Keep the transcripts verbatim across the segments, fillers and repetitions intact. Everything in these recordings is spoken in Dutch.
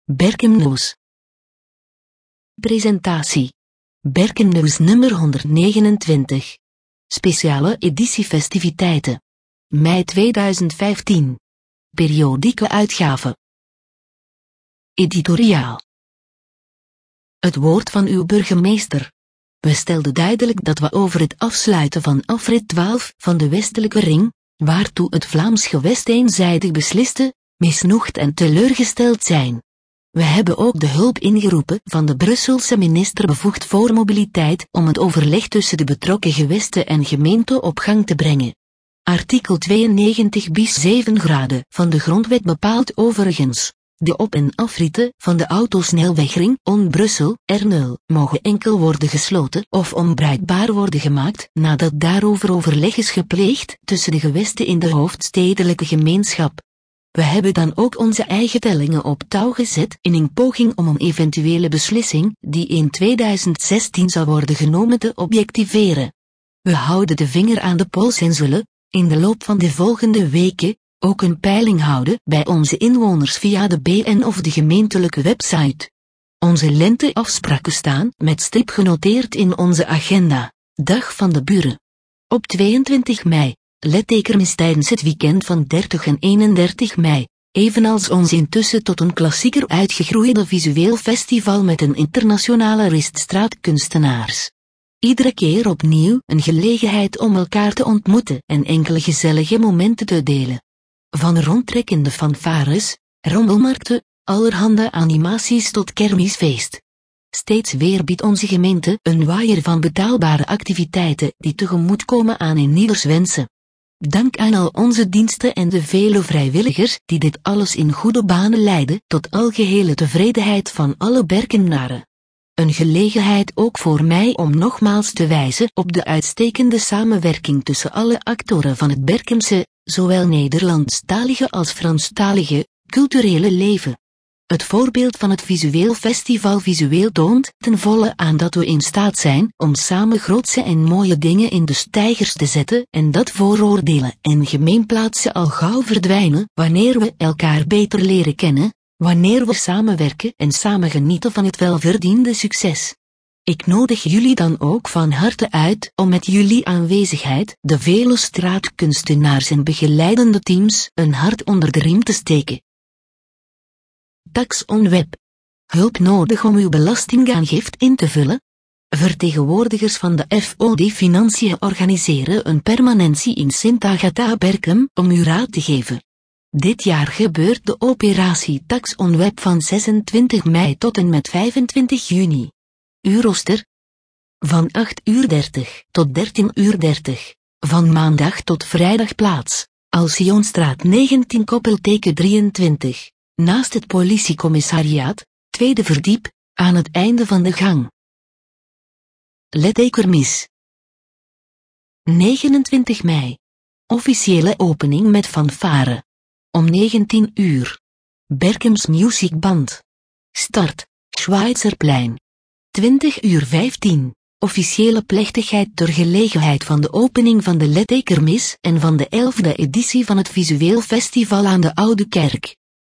Berkennieuws. Presentatie. Berkennieuws nummer honderdnegenentwintig. Speciale editie festiviteiten. Mei tweeduizend vijftien. Periodieke uitgave. Editoriaal. Het woord van uw burgemeester. We stelden duidelijk dat we over het afsluiten van afrit twaalf van de westelijke ring, waartoe het Vlaams gewest eenzijdig besliste, misnoegd en teleurgesteld zijn. We hebben ook de hulp ingeroepen van de Brusselse minister bevoegd voor mobiliteit om het overleg tussen de betrokken gewesten en gemeente op gang te brengen. Artikel tweeënnegentig bis zeven graden van de grondwet bepaalt overigens: de op- en afritten van de autosnelwegring On-Brussel R nul mogen enkel worden gesloten of onbruikbaar worden gemaakt nadat daarover overleg is gepleegd tussen de gewesten in de hoofdstedelijke gemeenschap. We hebben dan ook onze eigen tellingen op touw gezet in een poging om een eventuele beslissing die in tweeduizend zestien zou worden genomen te objectiveren. We houden de vinger aan de pols en zullen, in de loop van de volgende weken, ook een peiling houden bij onze inwoners via de B N of de gemeentelijke website. Onze lenteafspraken staan met stip genoteerd in onze agenda. Dag van de buren. Op tweeëntwintig mei, Lettekermis tijdens het weekend van dertig en eenendertig mei, evenals ons intussen tot een klassieker uitgegroeide visueel festival met een internationale rist straatkunstenaars. Iedere keer opnieuw een gelegenheid om elkaar te ontmoeten en enkele gezellige momenten te delen. Van rondtrekkende fanfares, rommelmarkten, allerhande animaties tot kermisfeest. Steeds weer biedt onze gemeente een waaier van betaalbare activiteiten die tegemoetkomen aan een ieders wensen. Dank aan al onze diensten en de vele vrijwilligers die dit alles in goede banen leiden tot algehele tevredenheid van alle Berkenaren. Een gelegenheid ook voor mij om nogmaals te wijzen op de uitstekende samenwerking tussen alle actoren van het Berkense, zowel Nederlandstalige als Franstalige, culturele leven. Het voorbeeld van het visueel festival visueel toont ten volle aan dat we in staat zijn om samen grootse en mooie dingen in de steigers te zetten en dat vooroordelen en gemeenplaatsen al gauw verdwijnen wanneer we elkaar beter leren kennen, wanneer we samenwerken en samen genieten van het welverdiende succes. Ik nodig jullie dan ook van harte uit om met jullie aanwezigheid de vele straatkunstenaars en begeleidende teams een hart onder de riem te steken. Tax on Web. Hulp nodig om uw belastingaangifte in te vullen? Vertegenwoordigers van de F O D Financiën organiseren een permanentie in Sint Agatha Berchem om u raad te geven. Dit jaar gebeurt de operatie Tax on Web van zesentwintig mei tot en met vijfentwintig juni. Uw rooster? Van acht uur dertig tot dertien uur dertig. Van maandag tot vrijdag plaats. Alcionstraat negentien koppelteken drieëntwintig. Naast het politiecommissariaat, tweede verdiep, aan het einde van de gang. Lettekermis. negenentwintig mei. Officiële opening met fanfare. Om negentien uur. Berchems Music Band. Start, Schweizerplein. twintig uur vijftien. Officiële plechtigheid ter gelegenheid van de opening van de Lettekermis en van de elfde editie van het visueel festival aan de Oude Kerk.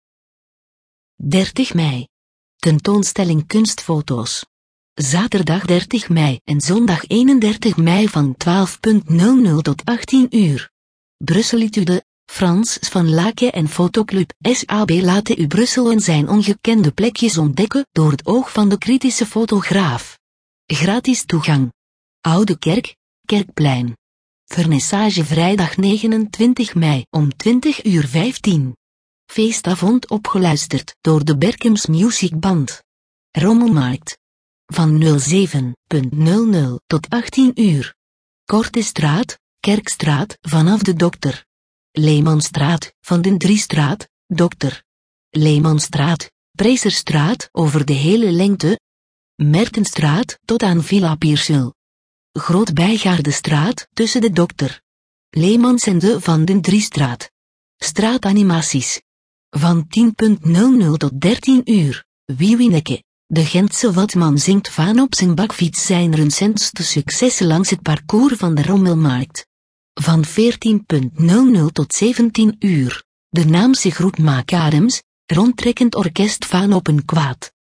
dertig mei. Tentoonstelling kunstfoto's. Zaterdag dertig mei en zondag eenendertig mei van twaalf uur tot achttien uur. Brusselitude, Frans van Laken en Fotoclub S A B laten u Brussel en zijn ongekende plekjes ontdekken door het oog van de kritische fotograaf. Gratis toegang. Oude Kerk, Kerkplein. Vernissage vrijdag negenentwintig mei om twintig uur vijftien. Feestavond opgeluisterd door de Berchems Music Band. Rommelmarkt. Van zeven uur tot achttien uur. Korte straat, Kerkstraat vanaf de Dokter. Leemanstraat, Van den Driestraat, Dokter. Leemanstraat, Preserstraat over de hele lengte. Mertenstraat tot aan Villa Piersel. Grootbijgaardestraat tussen de Dokter. Leemans en de Van den Driestraat. Straatanimaties. Van tien uur tot dertien uur, Wiewinneke. De Gentse Watman zingt van op zijn bakfiets zijn recentste successen langs het parcours van de Rommelmarkt. Van veertien uur tot zeventien uur, de Naamse groep Maak Adams, Rondtrekkend orkest van op een kwaad.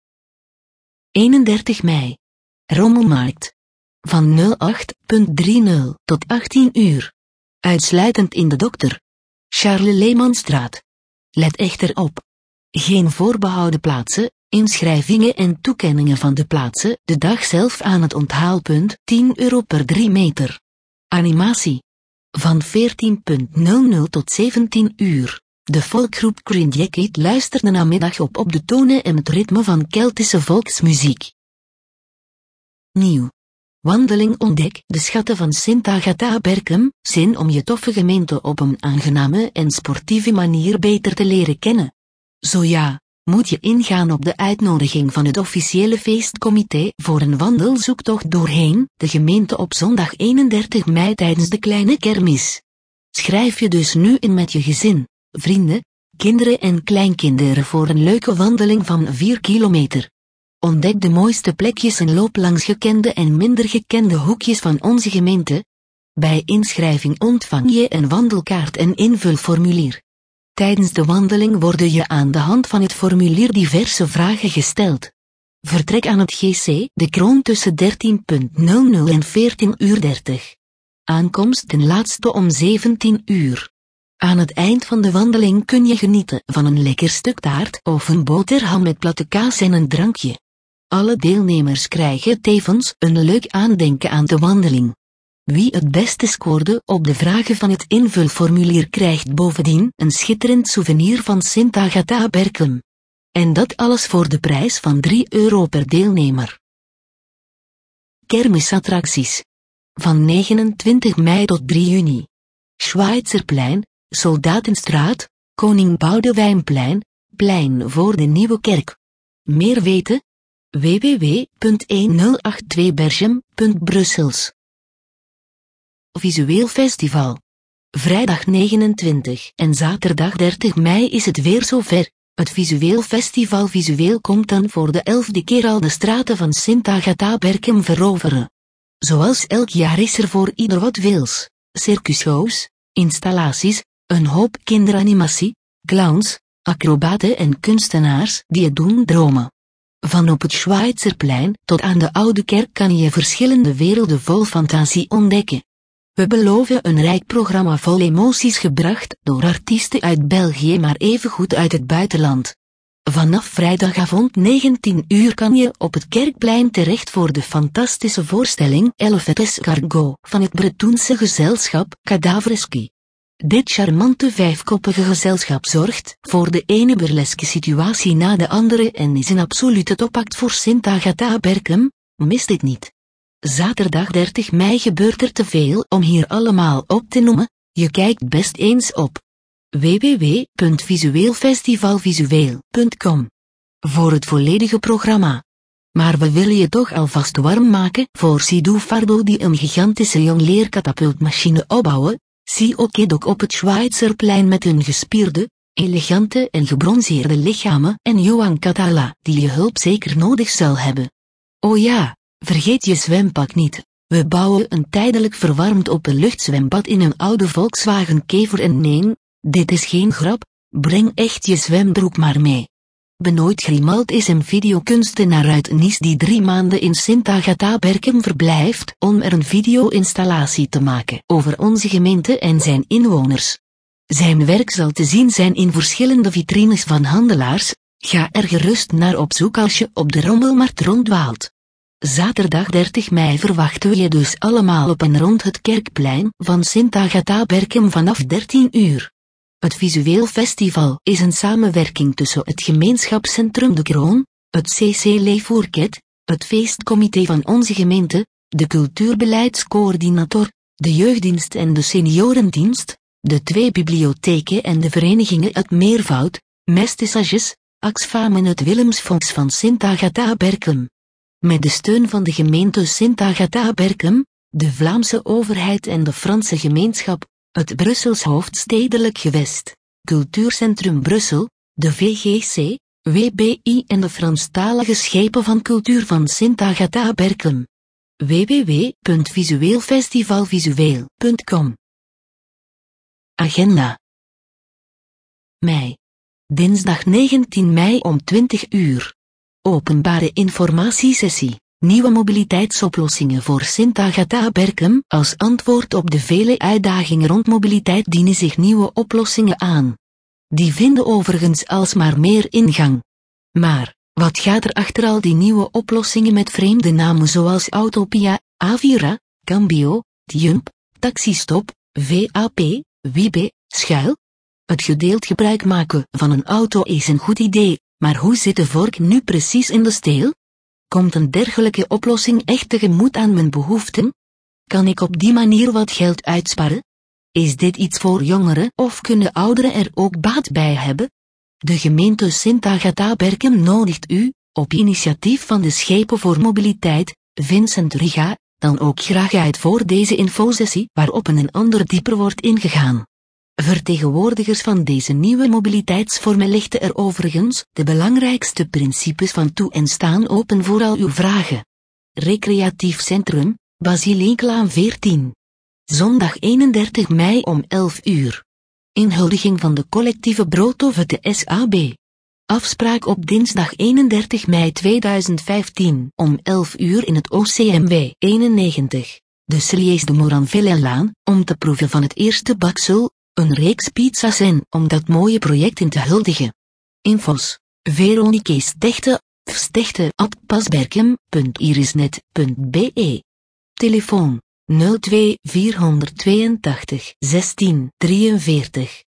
eenendertig mei. Rommelmarkt. Van nul acht dertig tot achttien uur. Uitsluitend in de Dokter Charles Leemannstraat. Let echter op. Geen voorbehouden plaatsen, inschrijvingen en toekenningen van de plaatsen, de dag zelf aan het onthaalpunt, tien euro per drie meter. Animatie. Van veertien uur tot zeventien uur. De volkgroep Green Jacket luistert de namiddag op op de tonen en het ritme van Keltische volksmuziek. Nieuw. Wandeling ontdek de schatten van Sint Agatha Berchem, zin om je toffe gemeente op een aangename en sportieve manier beter te leren kennen. Zo ja, moet je ingaan op de uitnodiging van het officiële feestcomité voor een wandelzoektocht doorheen de gemeente op zondag eenendertig mei tijdens de kleine kermis. Schrijf je dus nu in met je gezin, vrienden, kinderen en kleinkinderen voor een leuke wandeling van vier kilometer. Ontdek de mooiste plekjes en loop langs gekende en minder gekende hoekjes van onze gemeente. Bij inschrijving ontvang je een wandelkaart en invulformulier. Tijdens de wandeling worden je aan de hand van het formulier diverse vragen gesteld. Vertrek aan het G C De Kroon tussen dertien uur en veertien uur dertig. Aankomst ten laatste om zeventien uur. Aan het eind van de wandeling kun je genieten van een lekker stuk taart of een boterham met platte kaas en een drankje. Alle deelnemers krijgen tevens een leuk aandenken aan de wandeling. Wie het beste scoorde op de vragen van het invulformulier krijgt bovendien een schitterend souvenir van Sint Agatha Berchem. En dat alles voor de prijs van drie euro per deelnemer. Kermisattracties. Van negenentwintig mei tot drie juni. Schweizerplein, Soldatenstraat, Koning Boudewijnplein, plein voor de Nieuwe Kerk. Meer weten? w w w punt honderdtwaalf berchem punt brussels. Visueel Festival. Vrijdag negenentwintig en zaterdag dertig mei is het weer zover. Het Visueel Festival Visueel komt dan voor de elfde keer al de straten van Sint Agatha Berchem veroveren. Zoals elk jaar is er voor ieder wat wils. Circusshows, installaties, een hoop kinderanimatie, clowns, acrobaten en kunstenaars die het doen dromen. Van op het Schweizerplein tot aan de Oude Kerk kan je verschillende werelden vol fantasie ontdekken. We beloven een rijk programma vol emoties gebracht door artiesten uit België maar evengoed uit het buitenland. Vanaf vrijdagavond negentien uur kan je op het Kerkplein terecht voor de fantastische voorstelling Elfet Escargot van het Bretonse gezelschap Cadavreski. Dit charmante vijfkoppige gezelschap zorgt voor de ene burleske situatie na de andere en is een absolute topact voor Sint Agatha Berchem, mis dit niet. Zaterdag dertig mei gebeurt er te veel om hier allemaal op te noemen, je kijkt best eens op w w w punt visueelfestivalvisueel punt com voor het volledige programma. Maar we willen je toch alvast warm maken voor Sidou Fardo die een gigantische jongleerkatapultmachine opbouwen. Zie ook op het Schweizerplein met hun gespierde, elegante en gebronzeerde lichamen en Johan Catala die je hulp zeker nodig zal hebben. Oh ja, vergeet je zwempak niet. We bouwen een tijdelijk verwarmd openluchtzwembad in een oude Volkswagen Kever en nee, dit is geen grap, breng echt je zwembroek maar mee. Benoit Grimald is een videokunstenaar uit Nice die drie maanden in Sint Agatha Berchem verblijft om er een video-installatie te maken over onze gemeente en zijn inwoners. Zijn werk zal te zien zijn in verschillende vitrines van handelaars, ga er gerust naar op zoek als je op de rommelmarkt ronddwaalt. Zaterdag dertig mei verwachten we je dus allemaal op en rond het Kerkplein van Sint Agatha Berchem vanaf dertien uur. Het Visueel Festival is een samenwerking tussen het gemeenschapscentrum De Kroon, het C C Leefvoerket, het feestcomité van onze gemeente, de cultuurbeleidscoördinator, de jeugddienst en de seniorendienst, de twee bibliotheken en de verenigingen Het Meervoud, Mestisages, Axfam en het Willemsfonds van Sint Agatha Berchem. Met de steun van de gemeente Sint Agatha Berchem, de Vlaamse overheid en de Franse gemeenschap, het Brussels hoofdstedelijk gewest, Cultuurcentrum Brussel, de V G C, W B I en de Franstalige schepen van cultuur van Sint Agatha Berchem. w w w punt visueelfestivalvisueel punt com Agenda. Mei. Dinsdag negentien mei om twintig uur. Openbare informatiesessie. Nieuwe mobiliteitsoplossingen voor Sint-Agatha-Berchem. Als antwoord op de vele uitdagingen rond mobiliteit dienen zich nieuwe oplossingen aan. Die vinden overigens alsmaar meer ingang. Maar, wat gaat er achter al die nieuwe oplossingen met vreemde namen zoals Autopia, Avira, Cambio, Tjump, Taxistop, V A P, Wibe, Schuil? Het gedeeld gebruik maken van een auto is een goed idee, maar hoe zit de vork nu precies in de steel? Komt een dergelijke oplossing echt tegemoet aan mijn behoeften? Kan ik op die manier wat geld uitsparen? Is dit iets voor jongeren of kunnen ouderen er ook baat bij hebben? De gemeente Sint-Agatha-Berchem nodigt u, op initiatief van de Schepen voor Mobiliteit, Vincent Riga, dan ook graag uit voor deze infosessie waarop een en ander dieper wordt ingegaan. Vertegenwoordigers van deze nieuwe mobiliteitsvormen lichten er overigens de belangrijkste principes van toe en staan open voor al uw vragen. Recreatief Centrum, Basilieklaan veertien. Zondag eenendertig mei om elf uur. Inhuldiging van de collectieve broodovete S A B. Afspraak op dinsdag eenendertig mei tweeduizend vijftien om elf uur in het O C M W eenennegentig, de Slies de Moranville-laan, om te proeven van het eerste baksel, een reeks pizza's en om dat mooie project in te huldigen. Infos: Veronique Stechte, stechte at pasberchem punt irisnet punt b e. Telefoon: nul twee vierhonderdtweeëntachtig zestien drieënveertig.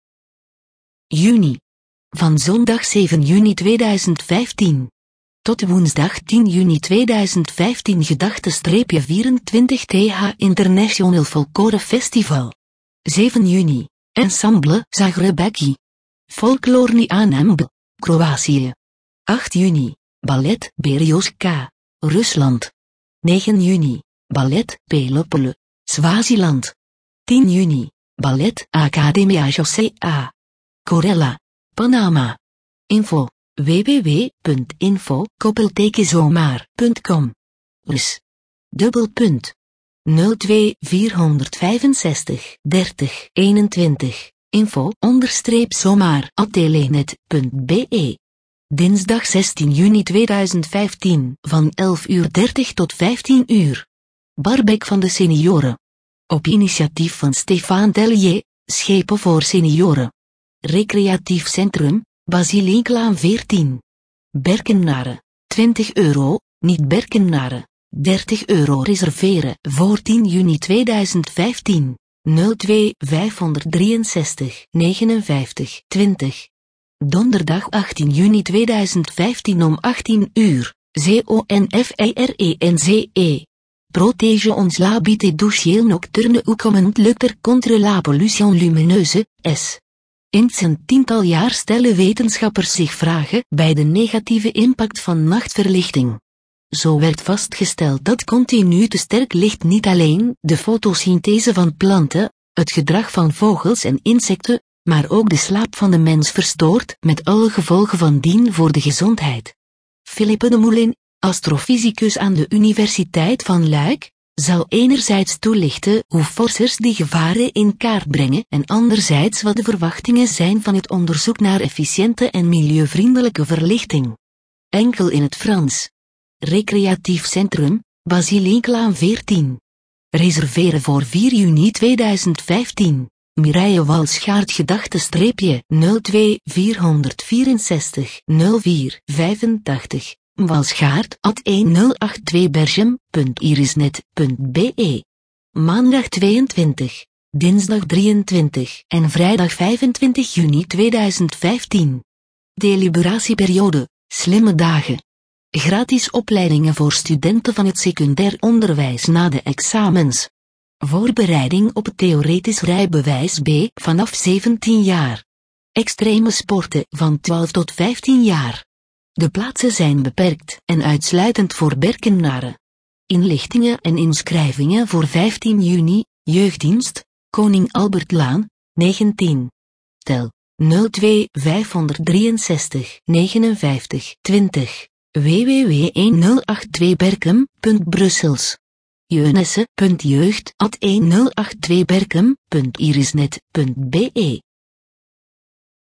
Juni. Van zondag zeven juni tweeduizend vijftien tot woensdag tien juni tweeduizend vijftien gedachte-vierentwintig T H International Folklore Festival. zeven juni. Ensemble Zagrebeki. Folklorni Anamb, Kroatië. acht juni. Ballet Berioska, Rusland. negen juni. Ballet Pelopole, Swaziland. tien juni. Ballet Academia José A. Corella, Panama. Info: w w w punt info koppelteken zomaar punt com. Rus. Dubbel punt. nul twee vierhonderdvijfenzestig dertig eenentwintig. Info onderstreep zomaar at telenet punt b e. Dinsdag zestien juni tweeduizend vijftien van elf uur dertig tot vijftien uur. Barbek van de senioren. Op initiatief van Stefaan Tellier, Schepen voor Senioren. Recreatief Centrum, Basilieklaan veertien. Berkenaren, twintig euro, niet Berkenaren, dertig euro reserveren voor tien juni tweeduizend vijftien. nul twee vijfhonderddrieënzestig negenenvijftig twintig. Donderdag achttien juni tweeduizend vijftien om achttien uur, Z O N F I R E N C E. Protège ons l'habité douciel nocturne ou comment lutter contre la pollution lumineuse, S. In een tiental jaar stellen wetenschappers zich vragen bij de negatieve impact van nachtverlichting. Zo werd vastgesteld dat continu te sterk licht niet alleen de fotosynthese van planten, het gedrag van vogels en insecten, maar ook de slaap van de mens verstoort met alle gevolgen van dien voor de gezondheid. Philippe de Moulin, astrofysicus aan de Universiteit van Luik, zal enerzijds toelichten hoe forsers die gevaren in kaart brengen en anderzijds wat de verwachtingen zijn van het onderzoek naar efficiënte en milieuvriendelijke verlichting. Enkel in het Frans. Recreatief Centrum, Basilieklaan veertien. Reserveren voor vier juni tweeduizend vijftien. Mireille Walschaert gedachte nul twee vierhonderdvierenzestig nul vier vijfentachtig. Walschaert at honderdtweeëntachtig berchem punt irisnet punt b e. Maandag tweeëntwintig, dinsdag drieëntwintig en vrijdag vijfentwintig juni tweeduizend vijftien. Deliberatieperiode, slimme dagen. Gratis opleidingen voor studenten van het secundair onderwijs na de examens. Voorbereiding op het theoretisch rijbewijs B vanaf zeventien jaar. Extreme sporten van twaalf tot vijftien jaar. De plaatsen zijn beperkt en uitsluitend voor Berkenaren. Inlichtingen en inschrijvingen voor vijftien juni, jeugddienst, Koning Albertlaan, negentien. Tel, nul twee vijfhonderddrieënzestig negenenvijftig twintig, w w w punt honderdtweeëntachtig berchem punt brussels. jeunesse punt jeugd at honderdtweeëntachtig berchem punt irisnet punt b e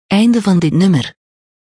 Einde van dit nummer.